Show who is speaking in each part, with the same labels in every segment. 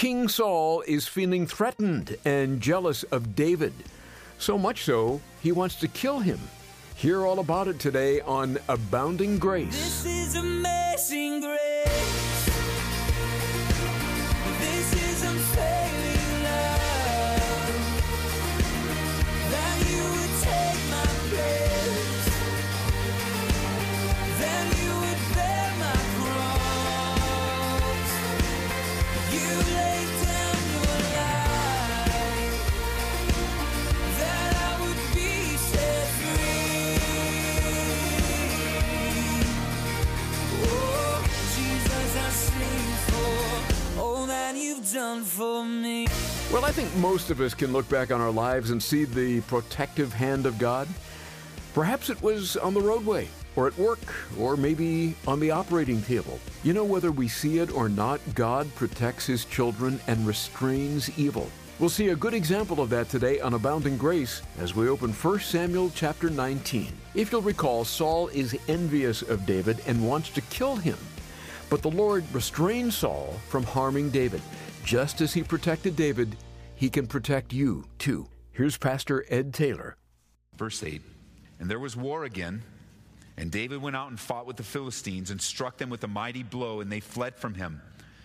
Speaker 1: King Saul is feeling threatened and jealous of David. So much so, he wants to kill him. Hear all about it today on Abounding Grace.
Speaker 2: This is amazing grace. This is unfailing love. That you would take my place. That you would bear my cross. You laid down your life. That I would be set free. Oh, Jesus, I sing for all that you've done for me.
Speaker 1: Well, I think most of us can look back on our lives and see the protective hand of God. Perhaps it was on the roadway, or at work, or maybe on the operating table. You know, whether we see it or not, God protects His children and restrains evil. We'll see a good example of that today on Abounding Grace as we open 1 Samuel chapter 19. If you'll recall, Saul is envious of David and wants to kill him. But the Lord restrained Saul from harming David. Just as He protected David, He can protect you too. Here's Pastor Ed Taylor.
Speaker 3: Verse 8, and there was war again, and David went out and fought with the Philistines and struck them with a mighty blow, and they fled from him.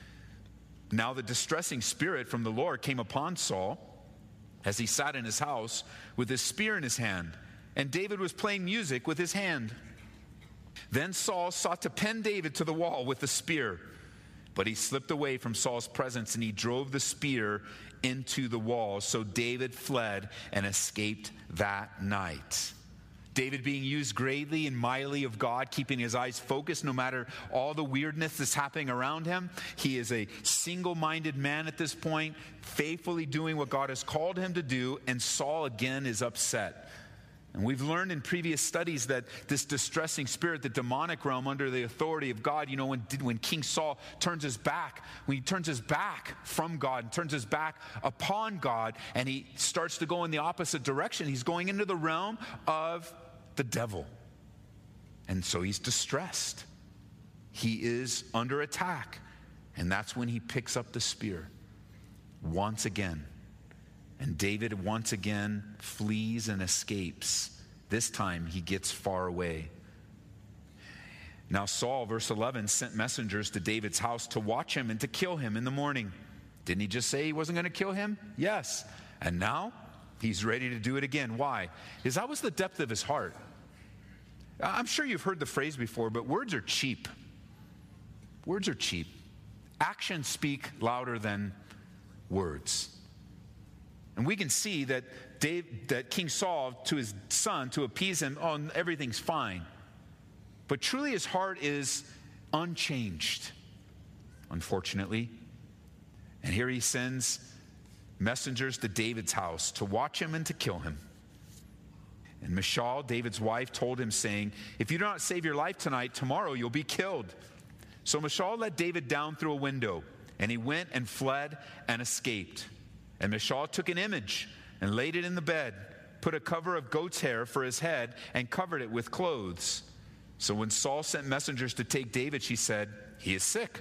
Speaker 3: Now the distressing spirit from the Lord came upon Saul as he sat in his house with his spear in his hand, and David was playing music with his hand. Then Saul sought to pin David to the wall with the spear, but he slipped away from Saul's presence, and he drove the spear into the wall. So David fled and escaped that night. David being used greatly and mightily of God, keeping his eyes focused no matter all the weirdness that's happening around him. He is a single-minded man at this point, faithfully doing what God has called him to do, and Saul again is upset. And we've learned in previous studies that this distressing spirit, the demonic realm under the authority of God, you know, when King Saul turns his back, when he turns his back from God and turns his back upon God, and he starts to go in the opposite direction, he's going into the realm of the devil. And so he's distressed. He is under attack. And that's when he picks up the spear once again. And David once again flees and escapes. This time he gets far away. Now Saul, verse 11, sent messengers to David's house to watch him and to kill him in the morning. Didn't he just say he wasn't going to kill him? Yes. And now he's ready to do it again. Why? Because that was the depth of his heart. I'm sure you've heard the phrase before, but words are cheap. Words are cheap. Actions speak louder than words. And we can see that King Saul, to his son, to appease him, oh, everything's fine. But truly his heart is unchanged, unfortunately. And here he sends messengers to David's house to watch him and to kill him. And Michal, David's wife, told him, saying, if you do not save your life tonight, tomorrow you'll be killed. So Michal let David down through a window, and he went and fled and escaped. And Michal took an image and laid it in the bed, put a cover of goat's hair for his head, and covered it with clothes. So when Saul sent messengers to take David, she said, he is sick.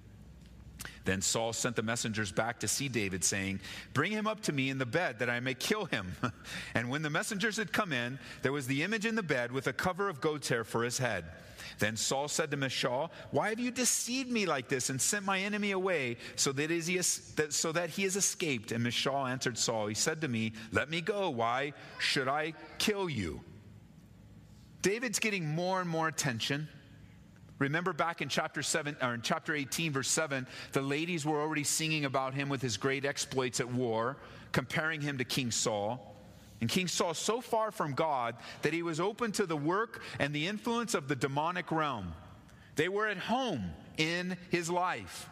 Speaker 3: Then Saul sent the messengers back to see David, saying, bring him up to me in the bed that I may kill him. And when the messengers had come in, there was the image in the bed with a cover of goat's hair for his head. Then Saul said to Michal, why have you deceived me like this and sent my enemy away so that he has escaped? And Michal answered Saul, he said to me, let me go. Why should I kill you? David's getting more and more attention. Remember back in chapter 18, verse 7, the ladies were already singing about him with his great exploits at war, comparing him to King Saul. And King Saul so far from God that he was open to the work and the influence of the demonic realm. They were at home in his life.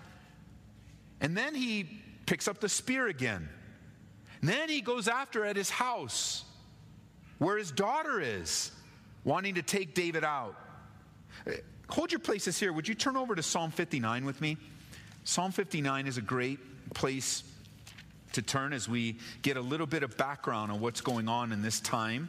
Speaker 3: And then he picks up the spear again. And then he goes after at his house, where his daughter is, wanting to take David out. Hold your places here. Would you turn over to Psalm 59 with me? Psalm 59 is a great place to turn as we get a little bit of background on what's going on in this time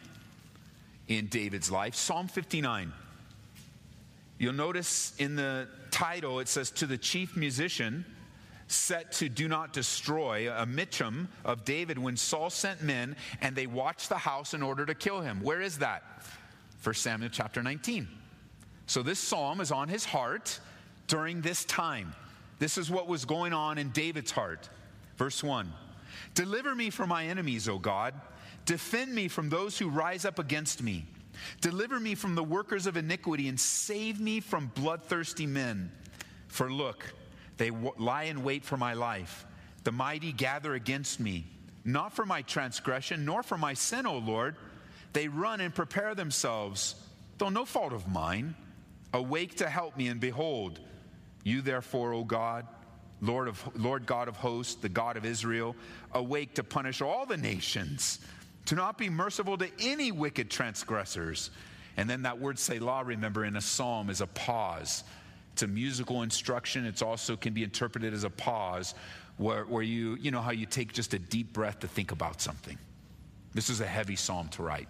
Speaker 3: in David's life. Psalm 59. You'll notice in the title it says, to the chief musician, set to do not destroy, a micham of David, when Saul sent men and they watched the house in order to kill him. Where is that? 1 Samuel chapter 19. So this psalm is on his heart during this time. This is what was going on in David's heart. Verse 1. Deliver me from my enemies, O God. Defend me from those who rise up against me. Deliver me from the workers of iniquity and save me from bloodthirsty men. For look, they lie in wait for my life. The mighty gather against me, not for my transgression, nor for my sin, O Lord. They run and prepare themselves, though no fault of mine. Awake to help me, and behold, you therefore, O God, Lord God of hosts, the God of Israel, awake to punish all the nations, to not be merciful to any wicked transgressors. And then that word Selah, remember, in a psalm is a pause. It's a musical instruction. It also can be interpreted as a pause where you know how you take just a deep breath to think about something. This is a heavy psalm to write.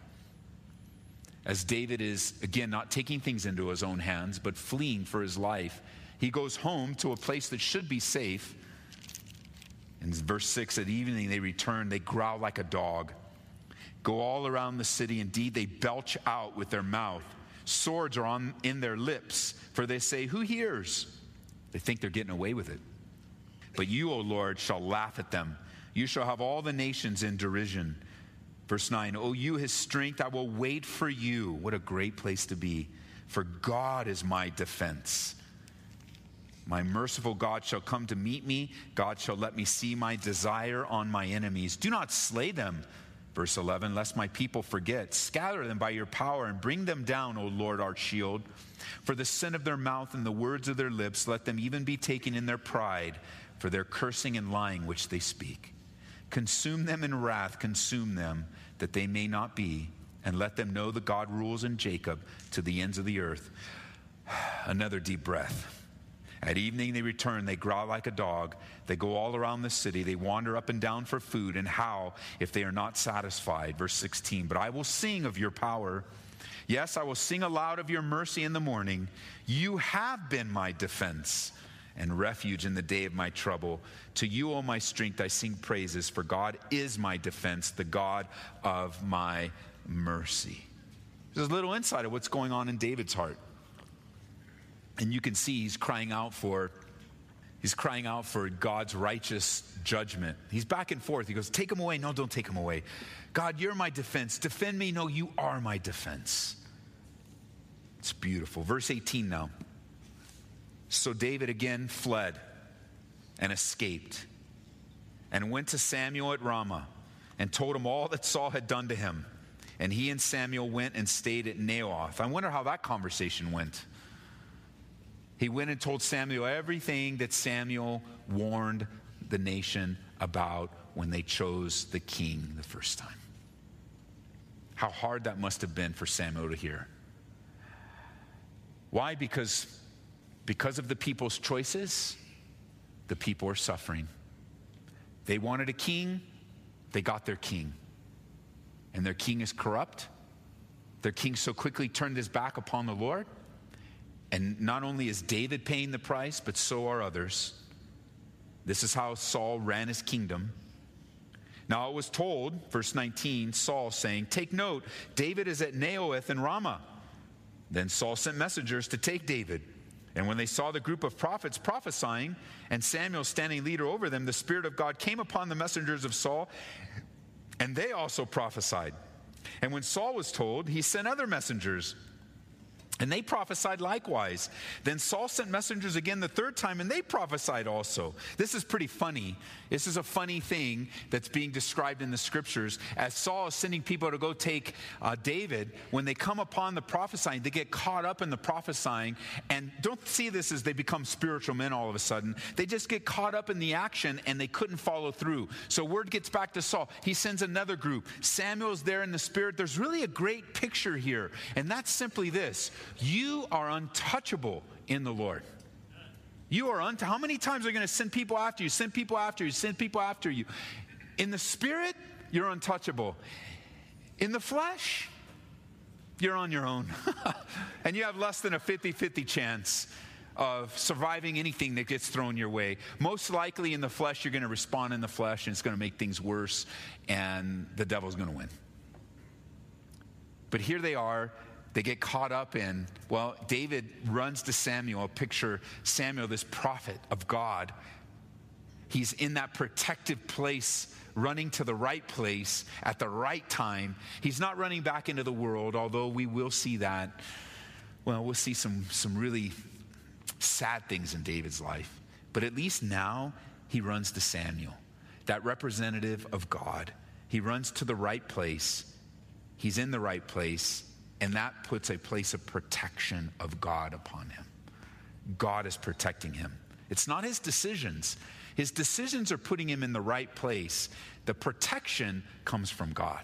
Speaker 3: As David is, again, not taking things into his own hands, but fleeing for his life. He goes home to a place that should be safe. In verse 6, at evening they return, they growl like a dog. Go all around the city. Indeed, they belch out with their mouth. Swords are in their lips, for they say, who hears? They think they're getting away with it. But you, O Lord, shall laugh at them. You shall have all the nations in derision. Verse 9, O you, his strength, I will wait for you. What a great place to be. For God is my defense. My merciful God shall come to meet me. God shall let me see my desire on my enemies. Do not slay them. Verse 11, lest my people forget. Scatter them by your power and bring them down, O Lord, our shield. For the sin of their mouth and the words of their lips, let them even be taken in their pride, for their cursing and lying which they speak. Consume them in wrath, consume them, that they may not be, and let them know that God rules in Jacob to the ends of the earth. Another deep breath. At evening they return, they growl like a dog. They go all around the city. They wander up and down for food and howl if they are not satisfied. Verse 16, but I will sing of your power. Yes, I will sing aloud of your mercy in the morning. You have been my defense and refuge in the day of my trouble. To you, O my strength, I sing praises, for God is my defense, the God of my mercy. There's a little insight of what's going on in David's heart. And you can see he's crying out for God's righteous judgment. He's back and forth. He goes, take him away. No, don't take him away. God, you're my defense. Defend me. No, you are my defense. It's beautiful. Verse 18 now. So David again fled and escaped and went to Samuel at Ramah and told him all that Saul had done to him. And he and Samuel went and stayed at Naioth. I wonder how that conversation went. He went and told Samuel everything that Samuel warned the nation about when they chose the king the first time. How hard that must have been for Samuel to hear. Why? Because of the people's choices, the people are suffering. They wanted a king, they got their king. And their king is corrupt. Their king so quickly turned his back upon the Lord. And not only is David paying the price, but so are others. This is how Saul ran his kingdom. Now it was told, verse 19, Saul saying, take note, David is at Naioth in Ramah. Then Saul sent messengers to take David. And when they saw the group of prophets prophesying, and Samuel standing leader over them, the Spirit of God came upon the messengers of Saul, and they also prophesied. And when Saul was told, he sent other messengers, and they prophesied likewise. Then Saul sent messengers again the third time, and they prophesied also. This is pretty funny. This is a funny thing that's being described in the scriptures. As Saul is sending people to go take David, when they come upon the prophesying, they get caught up in the prophesying. And don't see this as they become spiritual men all of a sudden. They just get caught up in the action, and they couldn't follow through. So word gets back to Saul. He sends another group. Samuel's there in the spirit. There's really a great picture here, and that's simply this. You are untouchable in the Lord. You are how many times are you going to send people after you, send people after you, send people after you? In the spirit, you're untouchable. In the flesh, you're on your own. And you have less than a 50-50 chance of surviving anything that gets thrown your way. Most likely in the flesh, you're going to respond in the flesh, and it's going to make things worse, and the devil's going to win. But here they are. They get caught up in, well, David runs to Samuel. Picture Samuel, this prophet of God. He's in that protective place, running to the right place at the right time. He's not running back into the world, although we will see that. Well, we'll see some really sad things in David's life. But at least now he runs to Samuel, that representative of God. He runs to the right place. He's in the right place, and that puts a place of protection of God upon him. God is protecting him. It's not his decisions. His decisions are putting him in the right place. The protection comes from God.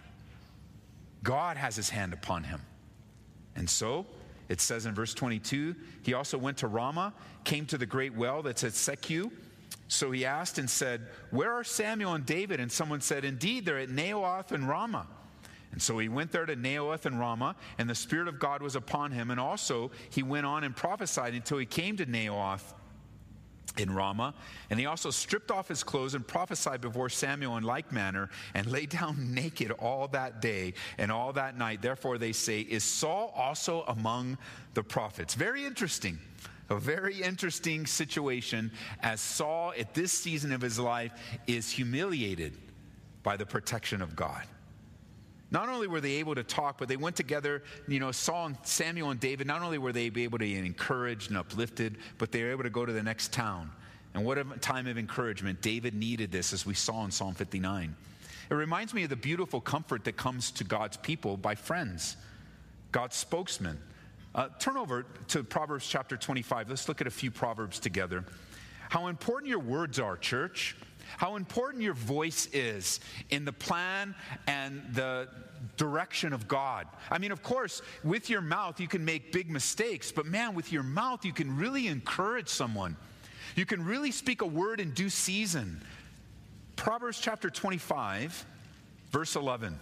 Speaker 3: God has his hand upon him. And so, it says in verse 22, he also went to Ramah, came to the great well that's at Secu. So he asked and said, where are Samuel and David? And someone said, indeed, they're at Naioth and Ramah. And so he went there to Naioth and Ramah, and the Spirit of God was upon him. And also he went on and prophesied until he came to Naioth in Ramah. And he also stripped off his clothes and prophesied before Samuel in like manner, and lay down naked all that day and all that night. Therefore they say, is Saul also among the prophets? Very interesting. A very interesting situation as Saul at this season of his life is humiliated by the protection of God. Not only were they able to talk, but they went together, Saul and Samuel and David, not only were they able to be encouraged and uplifted, but they were able to go to the next town. And what a time of encouragement. David needed this, as we saw in Psalm 59. It reminds me of the beautiful comfort that comes to God's people by friends, God's spokesmen. Turn over to Proverbs chapter 25. Let's look at a few Proverbs together. How important your words are, church. How important your voice is in the plan and the direction of God. I mean, of course, with your mouth, you can make big mistakes, but man, with your mouth, you can really encourage someone. You can really speak a word in due season. Proverbs chapter 25, verse 11.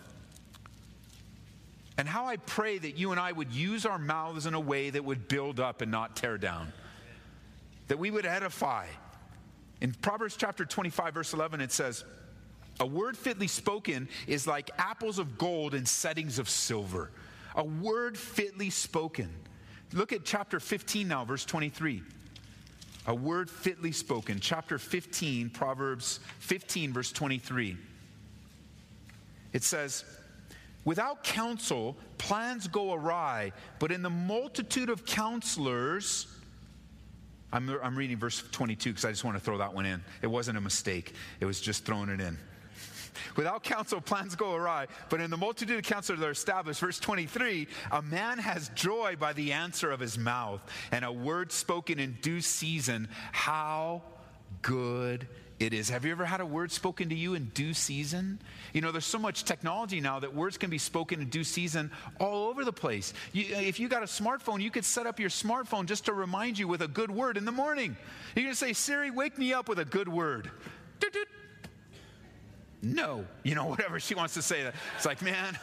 Speaker 3: And how I pray that you and I would use our mouths in a way that would build up and not tear down. That we would edify. In Proverbs chapter 25, verse 11, it says, a word fitly spoken is like apples of gold in settings of silver. A word fitly spoken. Look at chapter 15 now, verse 23. A word fitly spoken. Chapter 15, Proverbs 15, verse 23. It says, without counsel, plans go awry, but in the multitude of counselors... I'm reading verse 22 because I just want to throw that one in. It wasn't a mistake. It was just throwing it in. Without counsel, plans go awry, but in the multitude of counselors that are established. Verse 23, a man has joy by the answer of his mouth, and a word spoken in due season. How good it is. Have you ever had a word spoken to you in due season? There's so much technology now that words can be spoken in due season all over the place. If you got a smartphone, you could set up your smartphone just to remind you with a good word in the morning. You're going to say, Siri, wake me up with a good word. Doot-doot. No. Whatever she wants to say. It's like, man...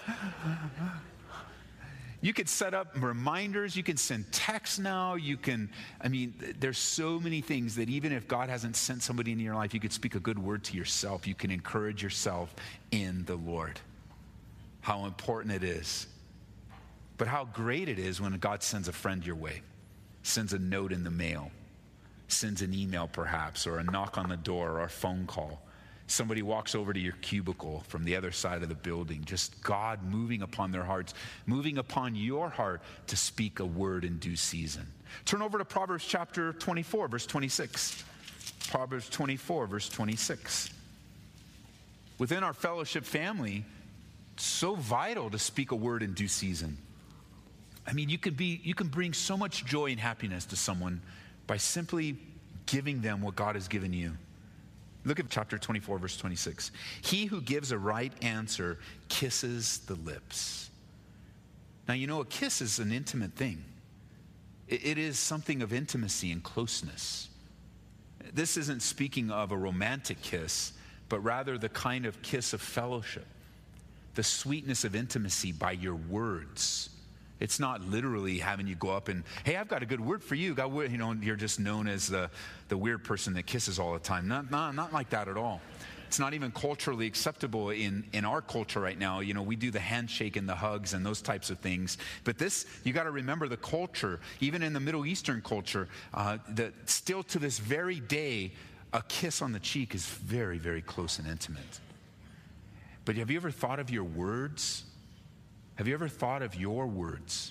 Speaker 3: You could set up reminders. You can send texts now. There's so many things that even if God hasn't sent somebody into your life, you could speak a good word to yourself. You can encourage yourself in the Lord. How important it is. But how great it is when God sends a friend your way, sends a note in the mail, sends an email perhaps, or a knock on the door, or a phone call. Somebody walks over to your cubicle from the other side of the building. Just God moving upon their hearts, moving upon your heart to speak a word in due season. Turn over to Proverbs chapter 24, verse 26. Proverbs 24, verse 26. Within our fellowship family, it's so vital to speak a word in due season. You can bring so much joy and happiness to someone by simply giving them what God has given you. Look at chapter 24, verse 26. He who gives a right answer kisses the lips. Now, a kiss is an intimate thing. It is something of intimacy and closeness. This isn't speaking of a romantic kiss, but rather the kind of kiss of fellowship, the sweetness of intimacy by your words. It's not literally having you go up and, hey, I've got a good word for you. You're just known as the weird person that kisses all the time. Not like that at all. It's not even culturally acceptable in our culture right now. We do the handshake and the hugs and those types of things. But this, you got to remember the culture, even in the Middle Eastern culture, that still to this very day, a kiss on the cheek is very, very close and intimate. But have you ever thought of your words? Have you ever thought of your words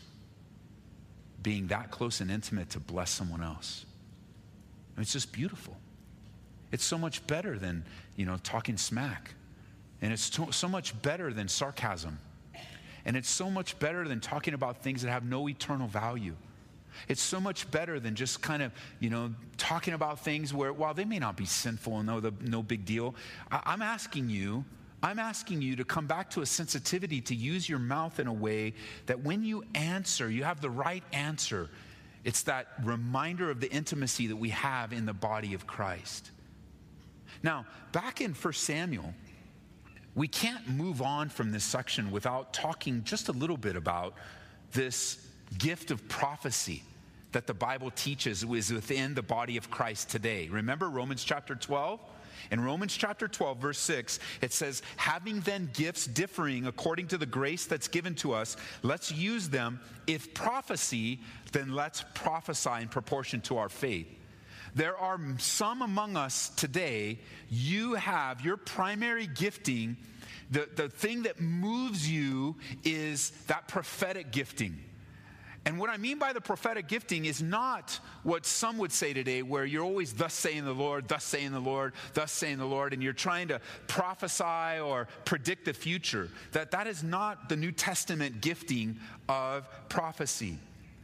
Speaker 3: being that close and intimate to bless someone else? It's just beautiful. It's so much better than, talking smack. And it's so much better than sarcasm. And it's so much better than talking about things that have no eternal value. It's so much better than just kind of, talking about things where, while they may not be sinful and no big deal, I'm asking you to come back to a sensitivity to use your mouth in a way that when you answer, you have the right answer. It's that reminder of the intimacy that we have in the body of Christ. Now, back in 1 Samuel, we can't move on from this section without talking just a little bit about this gift of prophecy that the Bible teaches is within the body of Christ today. Remember Romans chapter 12? In Romans chapter 12, verse 6, it says, having then gifts differing according to the grace that's given to us, let's use them. If prophecy, then let's prophesy in proportion to our faith. There are some among us today, you have your primary gifting, the thing that moves you is that prophetic gifting. And what I mean by the prophetic gifting is not what some would say today, where you're always thus saying the Lord, thus saying the Lord, thus saying the Lord, and you're trying to prophesy or predict the future. That is not the New Testament gifting of prophecy.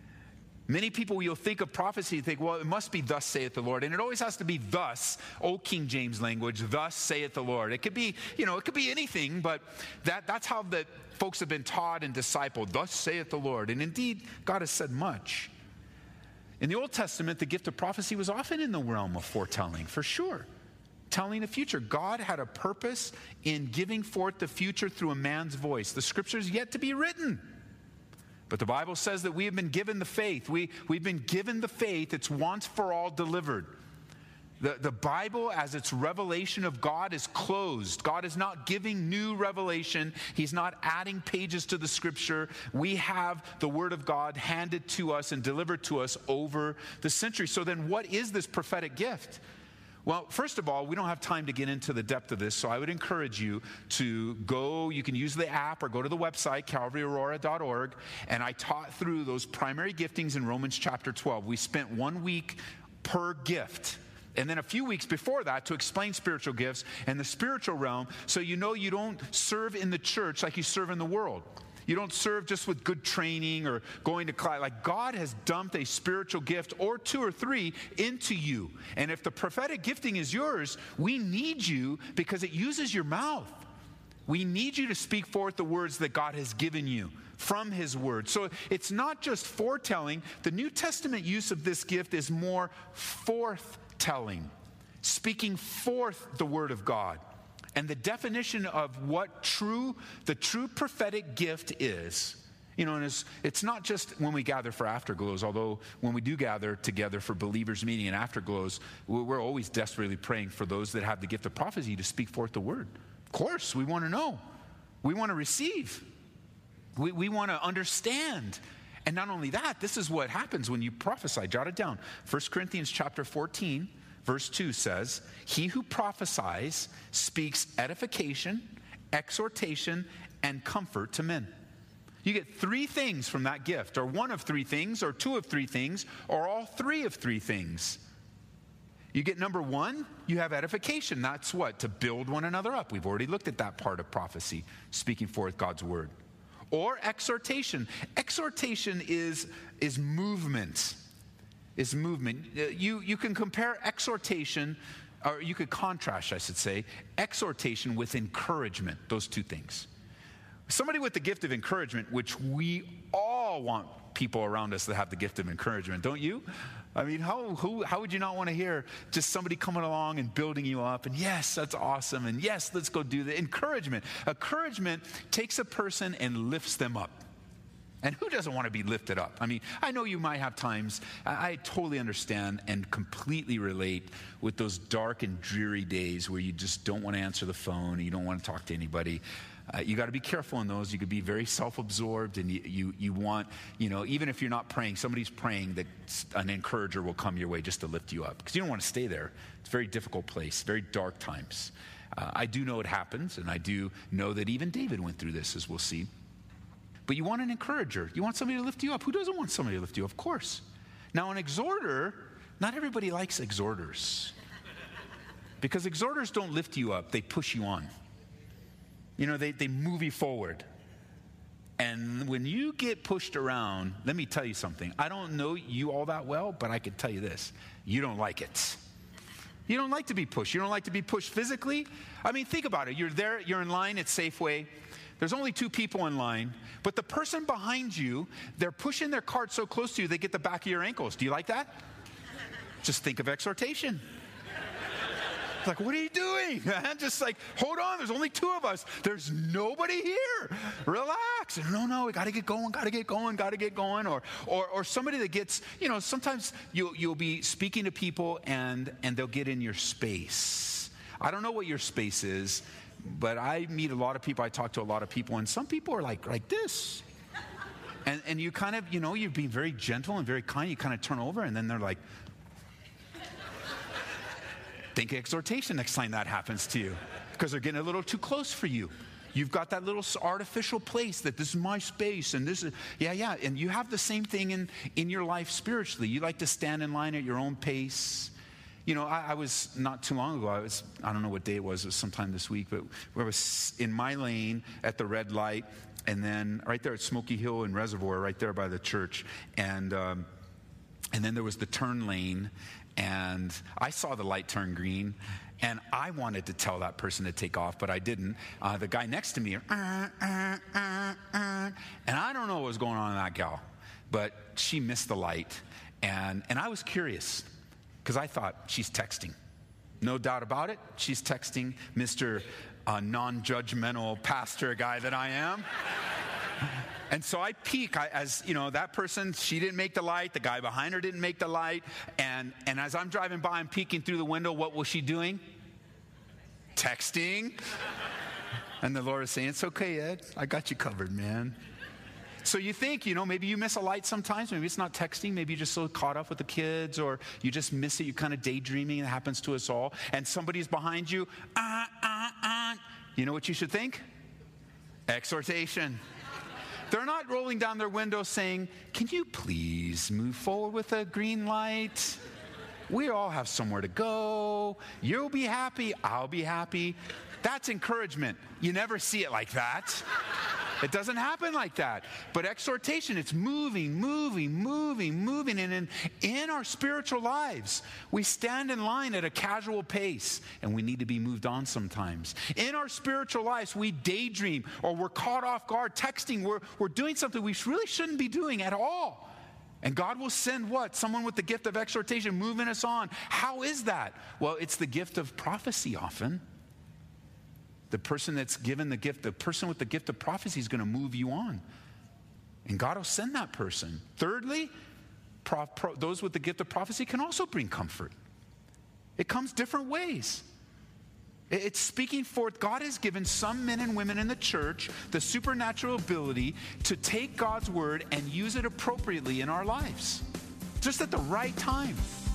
Speaker 3: Many people, you'll think of prophecy, think, well, it must be thus saith the Lord. And it always has to be thus, old King James language, thus saith the Lord. It could be, it could be anything, but that's how the folks have been taught and discipled. Thus saith the Lord. And indeed, God has said much. In the Old Testament, the gift of prophecy was often in the realm of foretelling, for sure. Telling the future. God had a purpose in giving forth the future through a man's voice. The scripture is yet to be written. But the Bible says that we have been given the faith. We've been given the faith. It's once for all delivered. The Bible, as its revelation of God, is closed. God is not giving new revelation. He's not adding pages to the scripture. We have the word of God handed to us and delivered to us over the centuries. So then what is this prophetic gift? Well, first of all, we don't have time to get into the depth of this, so I would encourage you to go, you can use the app or go to the website, calvaryaurora.org, and I taught through those primary giftings in Romans chapter 12. We spent 1 week per gift. And then a few weeks before that to explain spiritual gifts and the spiritual realm, so you don't serve in the church like you serve in the world. You don't serve just with good training or going to class. Like, God has dumped a spiritual gift or 2 or 3 into you. And if the prophetic gifting is yours, we need you because it uses your mouth. We need you to speak forth the words that God has given you from his word. So it's not just foretelling. The New Testament use of this gift is more forthtelling, speaking forth the word of God. And the definition of what the true prophetic gift is, and it's not just when we gather for afterglows, although when we do gather together for believers meeting and afterglows, we're always desperately praying for those that have the gift of prophecy to speak forth the word. Of course, we want to know. We want to receive. We want to understand. And not only that, this is what happens when you prophesy. Jot it down. 1 Corinthians chapter 14. Verse 2 says, he who prophesies speaks edification, exhortation, and comfort to men. You get 3 things from that gift, or 1 of 3 things, or 2 of 3 things, or all 3 of 3 things. You get number 1, you have edification. That's what? To build one another up. We've already looked at that part of prophecy, speaking forth God's word. Or exhortation. Exhortation is movement. Is movement. You can compare exhortation, or you could contrast, I should say, exhortation with encouragement, those 2 things. Somebody with the gift of encouragement, which we all want people around us that have the gift of encouragement, don't you? I mean, how would you not want to hear just somebody coming along and building you up, and yes, that's awesome, and yes, let's go do the encouragement. Encouragement takes a person and lifts them up. And who doesn't want to be lifted up? I mean, I know you might have times, I totally understand and completely relate with those dark and dreary days where you just don't want to answer the phone, you don't want to talk to anybody. You got to be careful in those. You could be very self-absorbed, and you want, even if you're not praying, somebody's praying, that an encourager will come your way just to lift you up. Because you don't want to stay there. It's a very difficult place, very dark times. I do know it happens, and I do know that even David went through this, as we'll see. But you want an encourager. You want somebody to lift you up. Who doesn't want somebody to lift you up? Of course. Now, an exhorter, not everybody likes exhorters. Because exhorters don't lift you up. They push you on. They move you forward. And when you get pushed around, let me tell you something. I don't know you all that well, but I can tell you this. You don't like it. You don't like to be pushed. You don't like to be pushed physically. I mean, think about it. You're there, you're in line at Safeway. There's only 2 people in line, but the person behind you, they're pushing their cart so close to you, they get the back of your ankles. Do you like that? Just think of exhortation. It's like, what are you doing? Just like, hold on, there's only 2 of us. There's nobody here. Relax. No, we got to get going. Or somebody that gets, sometimes you'll be speaking to people and they'll get in your space. I don't know what your space is, but I meet a lot of people, I talk to a lot of people, and some people are like this. And you kind of, you're being very gentle and very kind. You kind of turn over, and then they're like, think exhortation next time that happens to you, because they're getting a little too close for you. You've got that little artificial place that this is my space, and this is, and you have the same thing in your life spiritually. You like to stand in line at your own pace. I was not too long ago, I don't know what day it was sometime this week, but I was in my lane at the red light, and then right there at Smoky Hill and Reservoir, right there by the church, and then there was the turn lane, and I saw the light turn green, and I wanted to tell that person to take off, but I didn't. The guy next to me, and I don't know what was going on in that gal, but she missed the light, and I was curious. Because I thought, she's texting. No doubt about it, she's texting Mr. Non-judgmental pastor guy that I am. And so I peek, as that person, she didn't make the light, the guy behind her didn't make the light, and as I'm driving by, I'm peeking through the window, what was she doing? Texting. And the Lord is saying, it's okay, Ed, I got you covered, man. So you think, maybe you miss a light sometimes. Maybe it's not texting. Maybe you're just so caught up with the kids, or you just miss it. You're kind of daydreaming. It happens to us all. And somebody's behind you. You know what you should think? Exhortation. They're not rolling down their window saying, can you please move forward with a green light? We all have somewhere to go. You'll be happy. I'll be happy. That's encouragement. You never see it like that. It doesn't happen like that. But exhortation, it's moving. And in our spiritual lives, we stand in line at a casual pace, and we need to be moved on sometimes. In our spiritual lives, we daydream, or we're caught off guard texting. We're doing something we really shouldn't be doing at all. And God will send what? Someone with the gift of exhortation moving us on. How is that? Well, it's the gift of prophecy often. The person that's given the gift, the person with the gift of prophecy is going to move you on. And God will send that person. Thirdly, those with the gift of prophecy can also bring comfort. It comes different ways. It's speaking forth. God has given some men and women in the church the supernatural ability to take God's word and use it appropriately in our lives, just at the right time.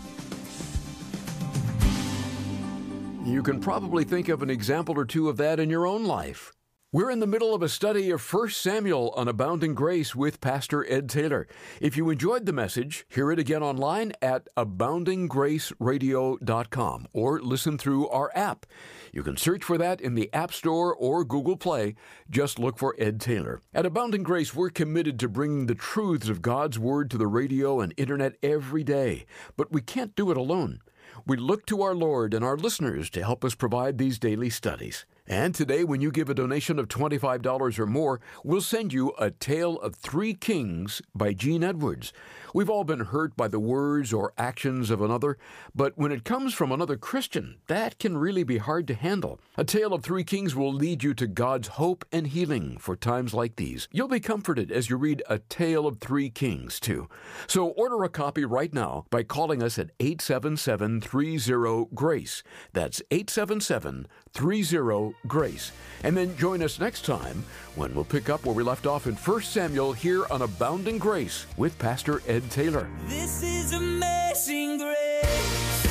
Speaker 1: You can probably think of an example or two of that in your own life. We're in the middle of a study of 1 Samuel on Abounding Grace with Pastor Ed Taylor. If you enjoyed the message, hear it again online at aboundinggraceradio.com or listen through our app. You can search for that in the App Store or Google Play. Just look for Ed Taylor. At Abounding Grace, we're committed to bringing the truths of God's Word to the radio and internet every day. But we can't do it alone. We look to our Lord and our listeners to help us provide these daily studies. And today, when you give a donation of $25 or more, we'll send you A Tale of Three Kings by Gene Edwards. We've all been hurt by the words or actions of another, but when it comes from another Christian, that can really be hard to handle. A Tale of Three Kings will lead you to God's hope and healing for times like these. You'll be comforted as you read A Tale of Three Kings, too. So order a copy right now by calling us at 877-30-GRACE. That's 877-30-GRACE. And then join us next time when we'll pick up where we left off in 1 Samuel here on Abounding Grace with Pastor Ed Taylor.
Speaker 2: This is amazing grace.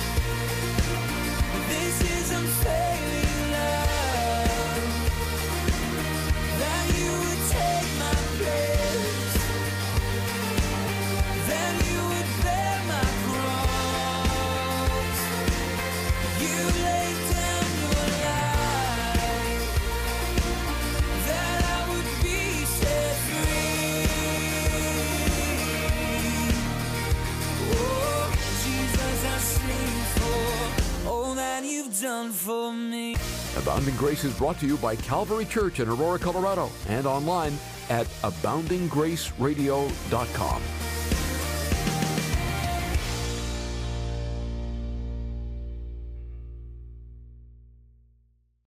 Speaker 2: This is unfailing love. That you would take my place. That you would bear my cross. You laid down your life. That I would be set free. Oh, Jesus, I sing for all that you've done for me.
Speaker 1: Abounding Grace is brought to you by Calvary Church in Aurora, Colorado, and online at aboundinggraceradio.com.